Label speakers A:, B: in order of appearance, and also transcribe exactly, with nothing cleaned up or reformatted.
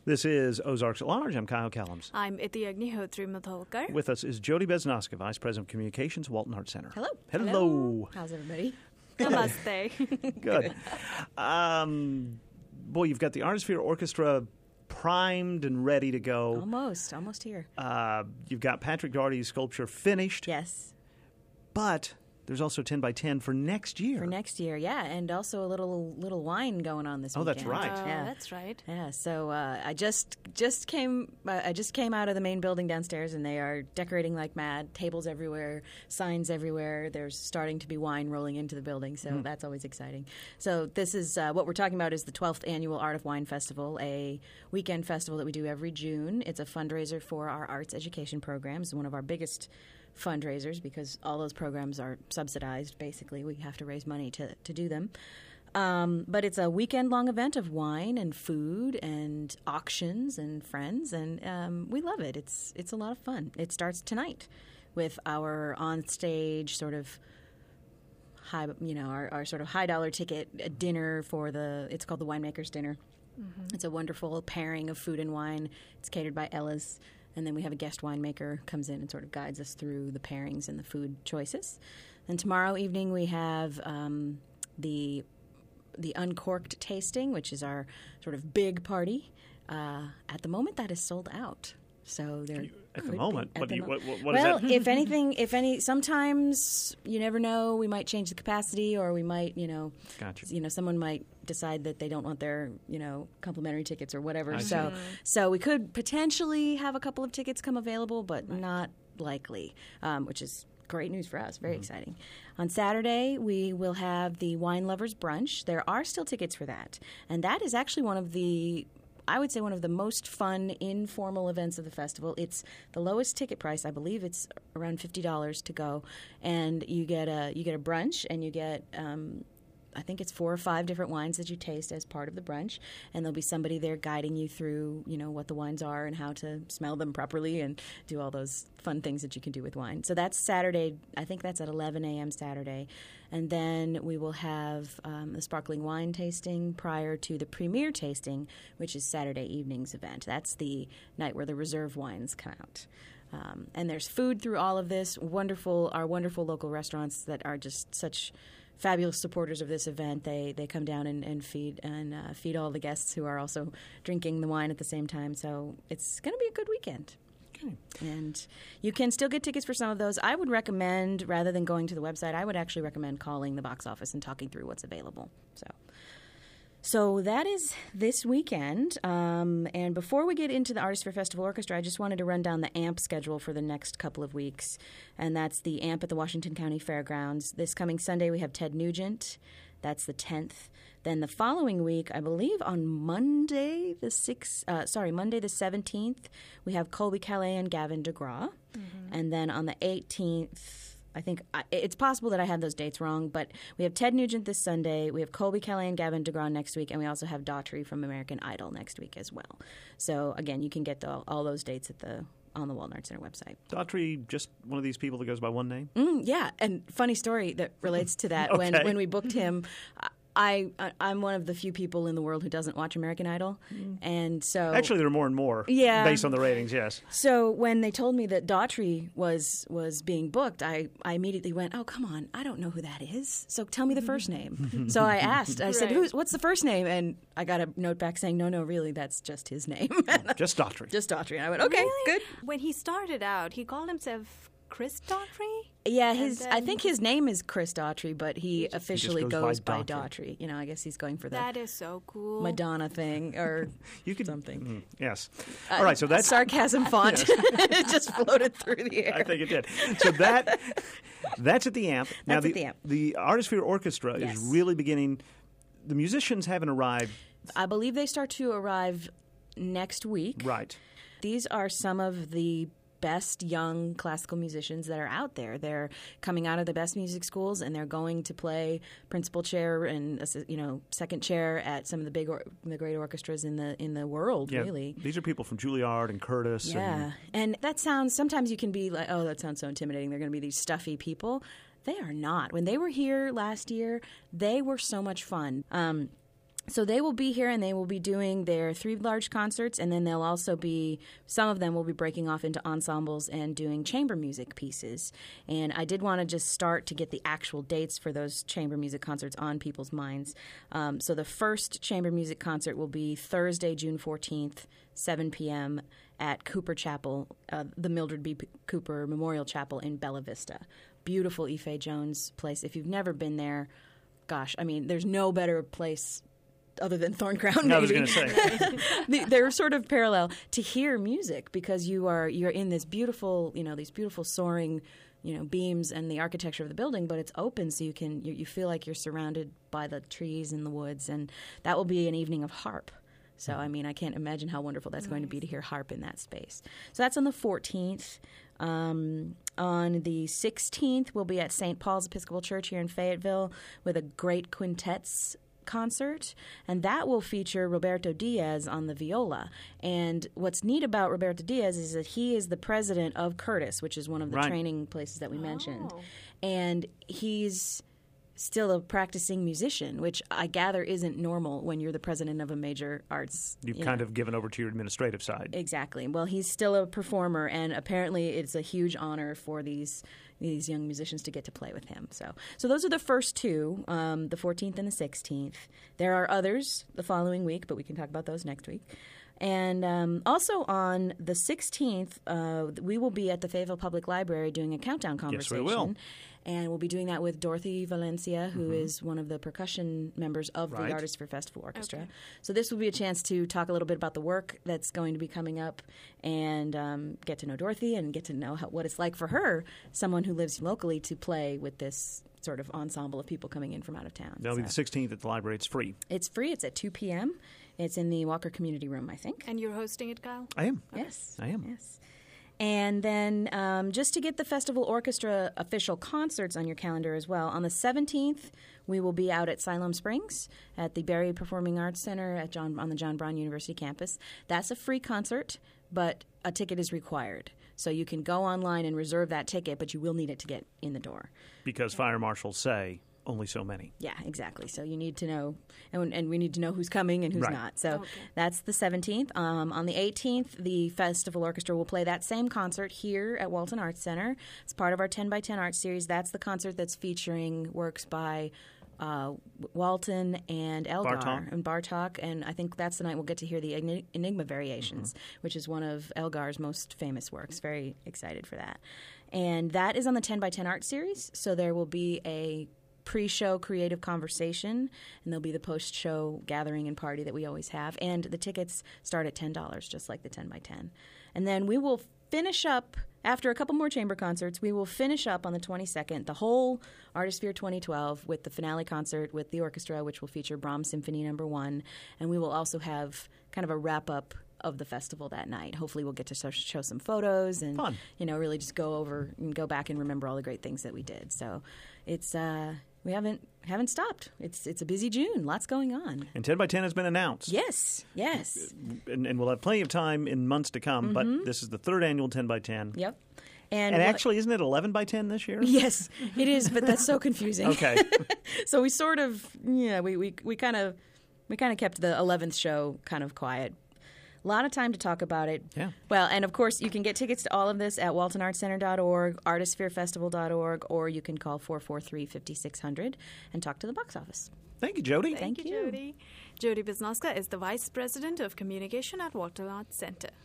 A: This is Ozarks at Large. I'm Kyle Kellums.
B: I'm Iti Agnihotri Matholkar.
A: With us is Jody Beznoska, Vice President of Communications, Walton Arts Center.
C: Hello.
A: Hello.
C: Hello. How's everybody?
B: Namaste.
A: Good. Um, boy, you've got the Artisphere Orchestra primed and ready to go.
C: Almost. Almost here.
A: Uh, you've got Patrick Daugherty's sculpture finished.
C: Yes.
A: But there's also ten by ten for next year.
C: For next year, yeah. And also a little little wine going on this
A: Oh,
C: weekend.
A: that's right.
B: Oh,
C: Yeah.
B: that's right.
C: Yeah, so uh, I just just came uh, I just came out of the main building downstairs, and they are decorating like mad. Tables everywhere, signs everywhere. There's starting to be wine rolling into the building, so
A: Mm-hmm.
C: that's always exciting. So this is uh, what we're talking about is the twelfth annual Art of Wine Festival, a weekend festival that we do every June. It's a fundraiser for our arts education programs, one of our biggest fundraisers because all those programs are subsidized. Basically, we have to raise money to to do them. Um, but it's a weekend-long event of wine and food and auctions and friends, and um, we love it. It's it's a lot of fun. It starts tonight with our on-stage sort of high, you know, our, our sort of high-dollar ticket dinner for the. It's called the Winemaker's Dinner. Mm-hmm. It's a wonderful pairing of food and wine. It's catered by Ella's. And then we have a guest winemaker comes in and sort of guides us through the pairings and the food choices. And tomorrow evening we have um, the the Uncorked tasting, which is our sort of big party. Uh, at the moment, that is sold out. So there
A: At the
C: could
A: moment?
C: be-
A: What
C: at
A: do
C: the
A: you- what- what- what is
C: well,
A: that?
C: if anything, if any, sometimes you never know. We might change the capacity, or we might, you know,
A: Gotcha.
C: you know, someone might decide that they don't want their, you know, complimentary tickets or whatever.
A: I
C: so,
A: see.
C: so we could potentially have a couple of tickets come available, but not likely, um, which is great news for us. Very exciting. On Saturday, we will have the Wine Lovers Brunch. There are still tickets for that, and that is actually one of the I would say one of the most fun informal events of the festival. It's the lowest ticket price. I believe it's around fifty dollars to go, and you get a you get a brunch, and you get um, I think it's four or five different wines that you taste as part of the brunch, and there'll be somebody there guiding you through, you know, what the wines are and how to smell them properly and do all those fun things that you can do with wine. So that's Saturday. I think that's at eleven a.m. Saturday. And then we will have um, the sparkling wine tasting prior to the premiere tasting, which is Saturday evening's event. That's the night where the reserve wines come out. Um, and there's food through all of this. Wonderful, our wonderful local restaurants that are just such fabulous supporters of this event. They they come down and, and feed and uh, feed all the guests who are also drinking the wine at the same time. So it's going to be a good weekend.
A: Okay.
C: And you can still get tickets for some of those. I would recommend, rather than going to the website, I would actually recommend calling the box office and talking through what's available. So. So that is this weekend. Um, and before we get into the Artisphere Festival Orchestra, I just wanted to run down the A M P schedule for the next couple of weeks. And that's the A M P at the Washington County Fairgrounds. This coming Sunday, we have Ted Nugent. That's the tenth. Then the following week, I believe on Monday the sixth, uh, sorry, Monday the seventeenth, we have Colby Calais and Gavin DeGraw. Mm-hmm. And then on the eighteenth, I think I, it's possible that I have those dates wrong, but we have Ted Nugent this Sunday, we have Colby Calais and Gavin DeGraw next week, and we also have Daughtry from American Idol next week as well. So again, you can get the, all those dates at the on the Walton Arts Center website.
A: Daughtry, just one of these people that goes by one name?
C: Mm, yeah, and funny story that relates to that.
A: Okay.
C: When when we booked him, I, I I'm one of the few people in the world who doesn't watch American Idol, and so
A: Actually, there are more and more
C: Yeah.
A: based on the ratings, yes.
C: So when they told me that Daughtry was was being booked, I, I immediately went, oh, come on, I don't know who that is. So tell me the first name. So I asked, I said,
B: Right.
C: Who's what's the first name? And I got a note back saying, no, no, really, that's just his name.
A: Just Daughtry.
C: Just Daughtry. And I went, okay,
B: Really?
C: good.
B: When he started out, he called himself Chris Daughtry?
C: Yeah,
B: And
C: his I
B: then-
C: think his name is Chris Daughtry, but he
A: just
C: officially
A: goes
C: goes,
A: by
C: by
A: Daughtry.
C: Daughtry. You know, I guess he's going for the
B: That is so cool.
C: Madonna thing or
A: You could,
C: something.
A: mm, yes. All right, so that's...
C: sarcasm font. It just floated through the air.
A: I think it did. So that that's at the A M P. Now
C: That's
A: the,
C: at the A M P.
A: the Artisphere Orchestra
C: Yes.
A: is really beginning. The musicians haven't arrived.
C: I believe they start to arrive next week.
A: Right.
C: These are some of the best young classical musicians that are out there. They're coming out of the best music schools, and they're going to play principal chair and you know second chair at some of the big, or, the great orchestras in the in the world.
A: Yeah,
C: Really,
A: these are people from Juilliard and Curtis.
C: yeah.
A: And
C: And that sounds. Sometimes you can be like, oh, that sounds so intimidating. They're going to be these stuffy people. They are not. When they were here last year, they were so much fun. Um, So they will be here, and they will be doing their three large concerts, and then they'll also be, some of them will be breaking off into ensembles and doing chamber music pieces. And I did want to just start to get the actual dates for those chamber music concerts on people's minds. Um, so the first chamber music concert will be Thursday, June fourteenth, seven p.m. at Cooper Chapel, uh, the Mildred B. Cooper Memorial Chapel in Bella Vista. Beautiful Ife Jones place. If you've never been there, gosh, I mean, there's no better place other than Thorncrown, maybe.
A: I was going to say.
C: They- They're sort of parallel to hear music because you are you're in this beautiful, you know, these beautiful soaring, you know, beams and the architecture of the building, but it's open, so you can you, you feel like you're surrounded by the trees and the woods, and that will be an evening of harp. So, I mean, I can't imagine how wonderful that's going to be to hear harp in that space. So that's on the fourteenth. Um, on the sixteenth, we'll be at Saint Paul's Episcopal Church here in Fayetteville with a great quintets concert, and that will feature Roberto Diaz on the viola. And what's neat about Roberto Diaz is that he is the president of Curtis, which is one of the
A: Right.
C: training places that we mentioned.
B: Oh.
C: And he's still a practicing musician, which I gather isn't normal when you're the president of a major arts.
A: You've
C: you
A: kind
C: know.
A: of given over to your administrative side.
C: Exactly. Well, he's still a performer, and apparently it's a huge honor for these these young musicians to get to play with him. So, so those are the first two, um, the fourteenth and the sixteenth. There are others the following week, but we can talk about those next week. And um, also on the sixteenth, uh, we will be at the Fayetteville Public Library doing a countdown
A: Yes,
C: conversation.
A: we will.
C: And we'll be doing that with Dorothy Valencia, who is one of the percussion members of
A: Right.
C: the Artists for Festival Orchestra.
B: Okay.
C: So this will be a chance to talk a little bit about the work that's going to be coming up and um, get to know Dorothy and get to know how, what it's like for her, someone who lives locally, to play with this sort of ensemble of people coming in from out of town.
A: That'll be the
C: So
A: sixteenth at the library. It's free.
C: it's free. It's at two p.m. It's in the Walker Community Room, I think.
B: And you're hosting it, Kyle?
A: I am.
C: Yes.
A: I am.
C: Yes. And then um, just to get the Festival Orchestra official concerts on your calendar as well, on the seventeenth, we will be out at Siloam Springs at the Barry Performing Arts Center at John, on the John Brown University campus. That's a free concert, but a ticket is required. So you can go online and reserve that ticket, but you will need it to get in the door.
A: Because fire marshals say only so many.
C: Yeah, exactly. So you need to know, and, and we need to know who's coming and who's
A: Right.
C: not. So
B: Okay.
C: that's the seventeenth. Um, on the eighteenth, the Festival Orchestra will play that same concert here at Walton Arts Center. It's part of our ten by ten art series. That's the concert that's featuring works by uh, Walton and Elgar
A: Bartok.
C: and Bartok, and I think that's the night we'll get to hear the Enig- Enigma Variations, which is one of Elgar's most famous works. Very excited for that. And that is on the ten by ten art series, so there will be a pre-show creative conversation, and there'll be the post-show gathering and party that we always have. And the tickets start at ten dollars, just like the ten by ten. And then we will finish up, after a couple more chamber concerts, we will finish up on the twenty-second, the whole Artisphere twenty twelve, with the finale concert with the orchestra, which will feature Brahms Symphony Number One. And we will also have kind of a wrap-up of the festival that night. Hopefully we'll get to show, show some photos and,
A: Fun.
C: you know, really just go over and go back and remember all the great things that we did. So it's, uh, we haven't haven't stopped. It's it's a busy June. Lots going on.
A: And ten by ten has been announced.
C: Yes, yes.
A: And, and we'll have plenty of time in months to come, but this is the third annual ten by ten.
C: Yep. And,
A: And
C: what-
A: actually, isn't it eleven by ten this year?
C: yes, it is, but that's so confusing.
A: Okay.
C: So we sort of, yeah, we we we kind of we kind of kept the eleventh show kind of quiet. A lot of time to talk about it.
A: Yeah.
C: Well, and of course, you can get tickets to all of this at walton arts center dot org, artisphere festival dot org, or you can call four four three, five six zero zero and talk to the box office.
A: Thank you, Jody.
C: Thank
B: Thank you,
C: you.
B: Jody. Jody Wisnowska is the Vice President of Communication at Walton Arts Center.